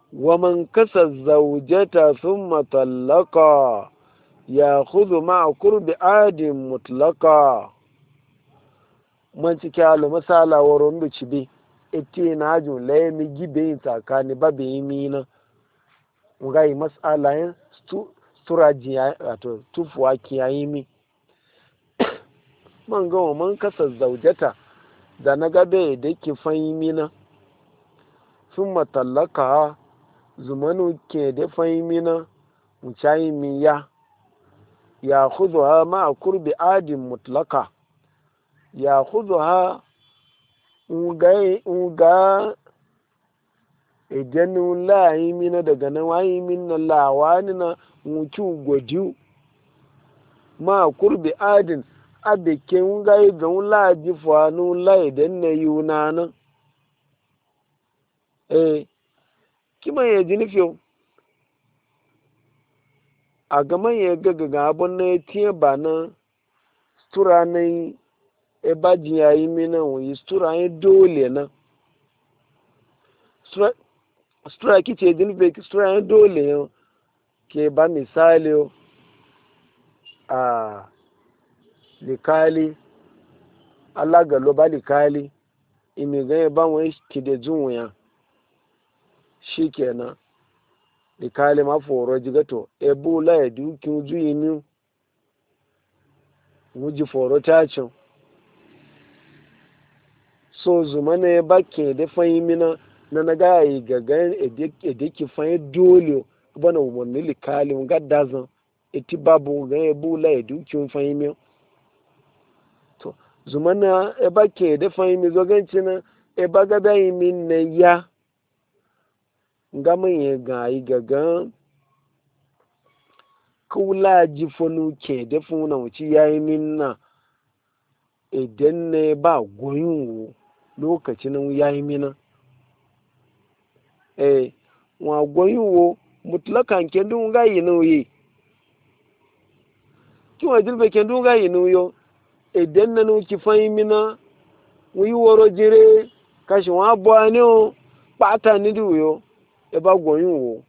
wa man kasa zawjata thumma talaqa ya'khudhu ma'a qurbi adin mutlaqa man cike alu masala waron da cibe ete na ajun laye mi gibe yin tsakani babe yi mina nga yi masala yin sturaji wato tufuwa kiyayi mi man gawa man kasa zaujata da na gabe da ke fanyi mina sun matallaka zumanu ke da fanyi mina wucayi mi ya hudu ha ma kurbi adin mutlaka ya hudu ha nga idan la yi mina daga nan wayi mina lawani na wucu gwadiu ma kurbi adin abeke nga yi ga la ji fanu la idan na yuna nan kima ya ji nufi a gaman ya ga abun na ya tiye ba na stura na yi ba ji ya yi mina wuyi stura ya dole na stura kice ji nufi stura ya dole ya ke ba misali a likali Allah ga lo ba likali imi ga ba wani kide zuwa shi kenan likali ma foro jigato ebu la ya dukin zuyi mi wuji foro tacin so zuma ne ba ke da fahimina na na ga yi gagan edeki fahim dole bana umarni likali ga dazan eti babu ga ebu la ya dukin fahimina to zuma na eba ke da fahimi zoganci na eba gaba yi min na ya nga manye ga yi gagan kula ji fonu ke da funa wuci ya yi min na idan na ba goyin wo lokacin ya yi mina wa goyin wo mutlakan kendun ga yi nauyi kiwa jirbe kendun ga yi nauyo idan na nuki fahimina wuyi woro jire kashi wa abuwa ne o pata ni diwuyo e ba goyin wo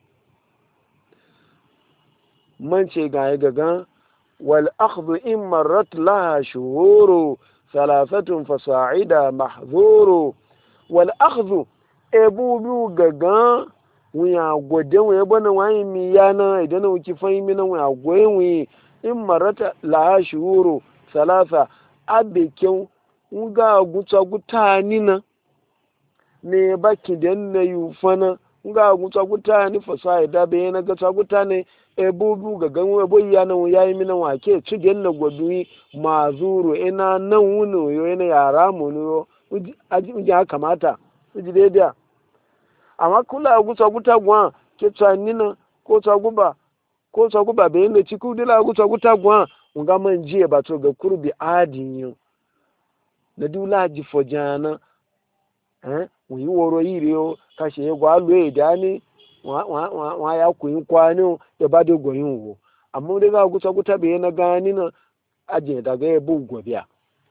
man ce ga gaga wal akhdhu in marrat laha shuhuru thalathatun fasa'ida mahzuru wal akhdhu ebu bi gaga wuya gode wuya bana wani mi yana idan nuki fahimina wuya goyin wi in marrat laha shuhuru salasa abekin nga gutsa guta ni na ne baki da na yi fana nga gutsa guta ni fasa da be na gutsa guta ne ebubu ga ganwe boy ya nan yayi mina wake ci den na gobi mazuru ina nan wuno yo ina yara mu no aji kamata uji daidai amma kula gutsa guta gwa ke tsani na ko tsaguba be ne ci ku dila gutsa guta gwa nga man jiye ba to ga kurbi adin yo na dula ji fojana wi woro yiri o ka se gwa lo e dani wa ya ku yin kwani e ba de goyin wo amma de ga guta guta be na gani na aje daga e bu gobiya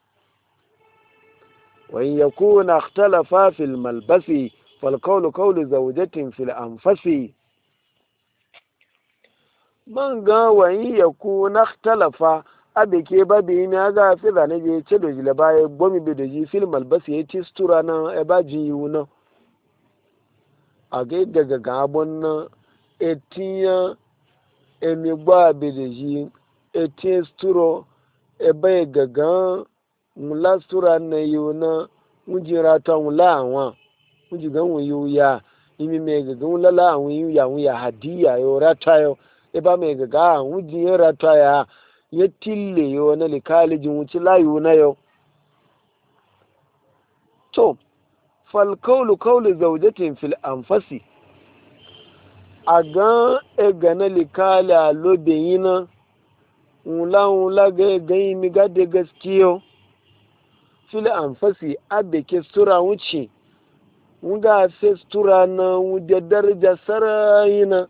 wa in yakuna ikhtalafa fil malbasi fal qawlu qawlu zawjatin fil anfasi man ga wa in yakuna ikhtalafa abe ke ba bi mi aga fi da ne je ce do jile baye gomi be do ji film albasi ya ci stura na e ba ji yuna age daga gabon na etiya emi gba be do ji eti sturo e ba gaga mula stura na yuna mujira ta mula awon mujigan wu yu ya imi me gaga mula la awon yu ya hadiya yo ratayo e ba me gaga muji rataya ya tille yo na likalijin wuci layu na yau to fal kaulu kaulu zaujatin fil anfasi a ga e gana likala lobe yina wula ga gani mi gade gaskiyo fil anfasi abe ke stura wuce wuga se stura na wude daraja sarayina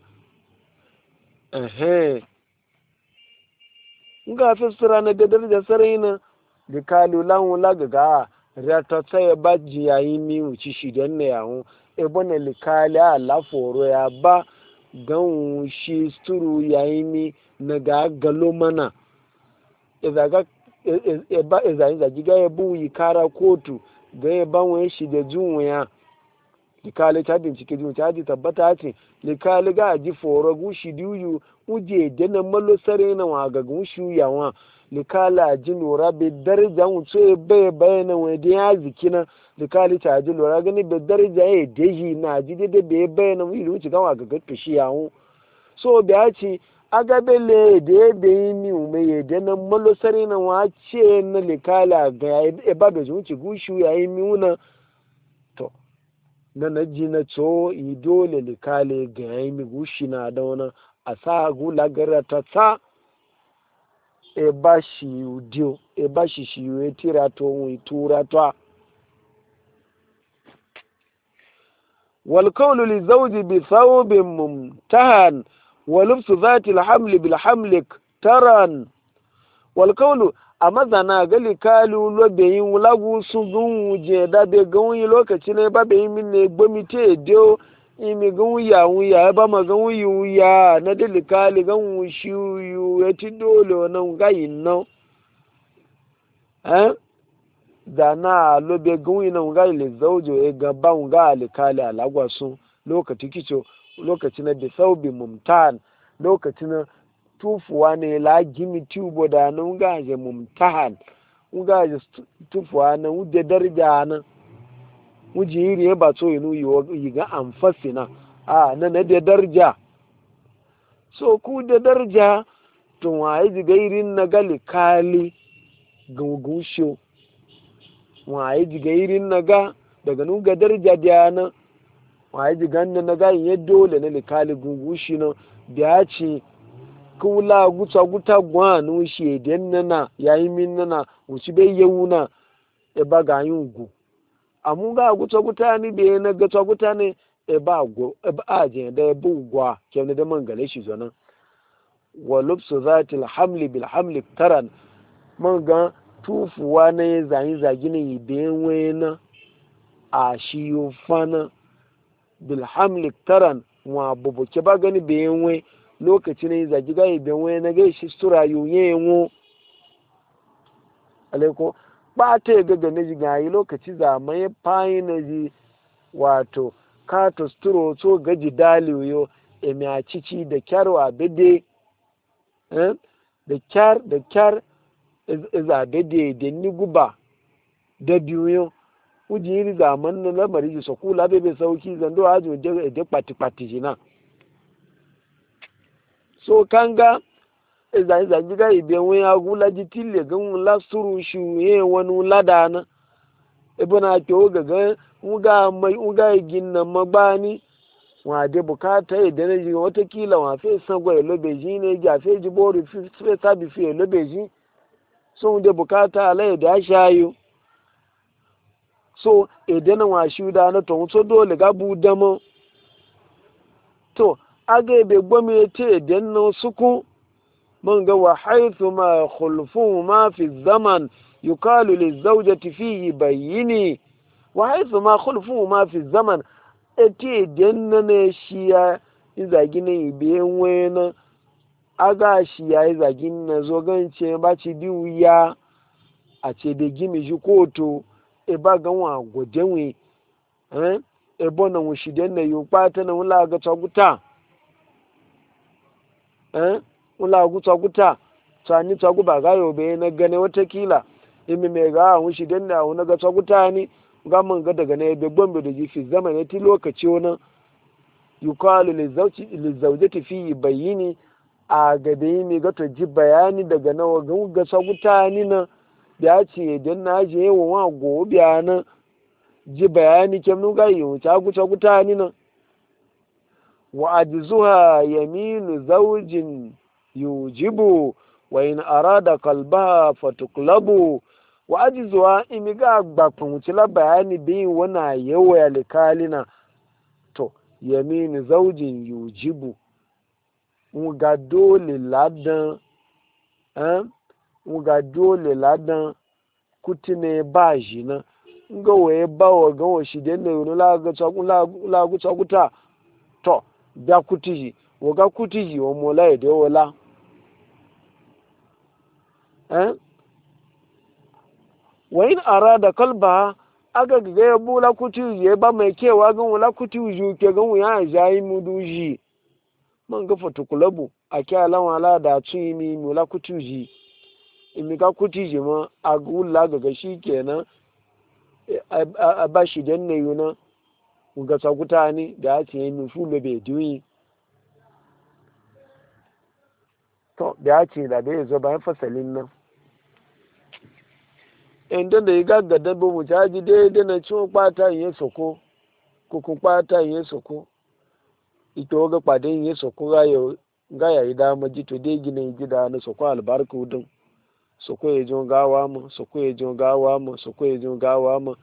nga festura na da daraja sarayina da kalu lan wula ga rata tsaye ba jiyayi mi wuci shi don ne yawon ebona likali ala foro ya ba gan shi sturu yayi na ga galo mana izaga giga ya bu yi kara kotu ga ya ban wani shi da junwaya likali ta bincike jun ta ji tabbata ce likali ga ji foro gushi diyu uje dana malo sare na wa ga gushu yawa likala ji lura be daraja wuce bai bayana wa da ya zikina likali ta ji lura gani be daraja ya deji na ji da be bayana wi wuce ga wa ga gatto shi yawo so da ci agabele da ya bayi ni ume ya dana malo sare na wa ce na likala ga e ba da wuce gushu yayi miuna na ji na tso yi dole likale ga yayi mi gushi na da wani a sa gula gara ta ta e ba shi udio e ba shi shi e tira to wi tura to wal qawlu li zawji bi thawbin mumtahan wa lubsu dhati al hamli bil hamlik taran wal qawlu amazana gali kalu lobe yin lagu sun gun je da be gun yi lokaci ne ba be yin min ne gbomite dio imi gun ya ba ma gun ya na dali kali gun yu eti dole na ga yin no da na lobe gun yi na ga ile zaujo e ga ba ga alikali alagwa sun lokaci kicho lokaci na bi saubi mumtan lokaci na tufuwa ne la gimi tubo da na nga je mumtahan nga je tufuwa na wuje darja na wuje yiri ba so yinu yi ga amfasina na da darja so ku da darja to wa yi ga irin na gali kali gugusho wa yi ga irin na ga daga nu ga darja da na wa yi ga na ga yin dole na likali gugushi na da ci kula guta gwanu shi den nana yayi min nana wuci bai yawuna e ba ga yungu amu ga guta ni be na guta ne e ba go e ba aje da e bugwa kenan da mangale shi zona wa lubsu zatil hamli bil hamli taran man ga tufuwa ne zagi ne be wena a shi yo fana bil hamli taran wa bubuke ba gani be we lokaci ne zagi ga ibe wani na gai shi sura yuye yanwo alaiko ba ta yi gaga na jigayi lokaci zamaye fayi na ji wato kato sturo so gaji daliyo emi a cici da kyar wa bede da kyar iza bede da ni guba da biyu uji iri zaman na lamari ji sokula bebe sauki zando ajo je pati jina so kanga iza giga ibe wen agula jitile gan la suru shu ye wonu ladana ibuna ke ogaga uga ginna magbani wa de bukata idan ne ji wata kila wa fe sangwa lobeji ne ja fe ji boru fe sabi fe lobeji so de bukata ala da shayu so idan wa shuda na to so dole ga budamo to aga ebe gwamnati idan na suku mun ga wa haithu ma khulfu ma fi zaman yuqalu lizawjati fihi bayyini wa haithu ma khulfu ma fi zaman eti idan na ne shiya izagi ne ibe wena aga shiya izagi na zo gance ba ci diuya a ce da gimi ji koto e ba gan wa godenwe e bona wushi den na yu pata na wula ga tsaguta wula guta tsani tsagu ba ga yobe na gane watakila imi mai ga wushi den na wuna ga tsaguta ni ga mun ga daga ne be gombe da jifi zaman ti lokaci wona yuqalu lizawjati fi bayini a gabe mi ga to ji bayani daga nawa ga tsaguta ni na ya ce den na je wa gobe na ji bayani kemnu ga yi wuta guta ni na wa ajzuha yaminu zawjin yujibu wa in arada qalbaha fatuqlabu wa ajzuha imiga gbapun wuci la bayani bi wana yawa ya likalina to yaminu zawjin yujibu nga dole ladan kutine baji na nga waye bawa ga wa shi den ne no la ga tsaku la gu tsakuta to da kutiji wo ga kutiji wo mola e de wala wa in arada kalba aga ga ya bula kutiji ya ba mai kewa ga wala kutiji ke ga ya jayi muduji man ga fatukulabu a kyala wala da tun mi mula kutiji imi ka kutiji ma a gula ga shi kenan a ba shi dan ne yuna ga tsakuta ni da ya ce mi fulo be duyi to da ya ce da bai zo bayan fasalin nan inda da ya gaga dabba mu caji daidai na ciwon kwata yin soko kukun kwata yin soko ito ga kwadin yin soko ga ya yi dama ji to dai gina yi gida na soko albarka udin soko ya jon gawa mu soko ya jon gawa mu soko ya jon gawa mu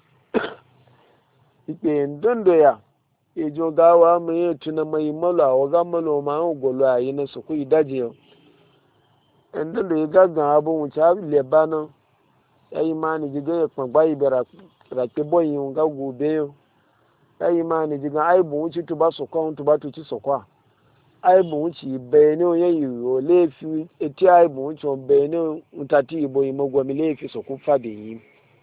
ipe ndondo ya jon gawa mu ya tuna mai mala wa ga manoma an golo a yi na soko idaje yau inda da ya gaga abu mu caji lebanon yayi mani jiga ya kwan bayi bera rake boyi nga gobe yo yayi mani jiga ai bu wuci to ba so kon to ba to ci so kwa ai bu wuci be ne o yayi o le fi eti ai bu wuci o be ne utati boyi mo gwa mi le fi so ku fa be yi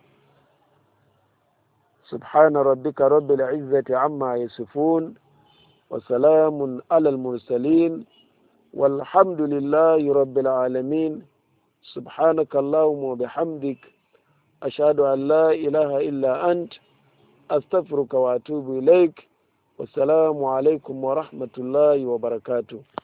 subhana rabbika rabbil izzati amma yasifun wa salamun alal mursalin walhamdulillahi rabbil alamin سبحانك اللهم وبحمدك أشهد أن لا إله إلا أنت أستغفرك وأتوب إليك والسلام عليكم ورحمة الله وبركاته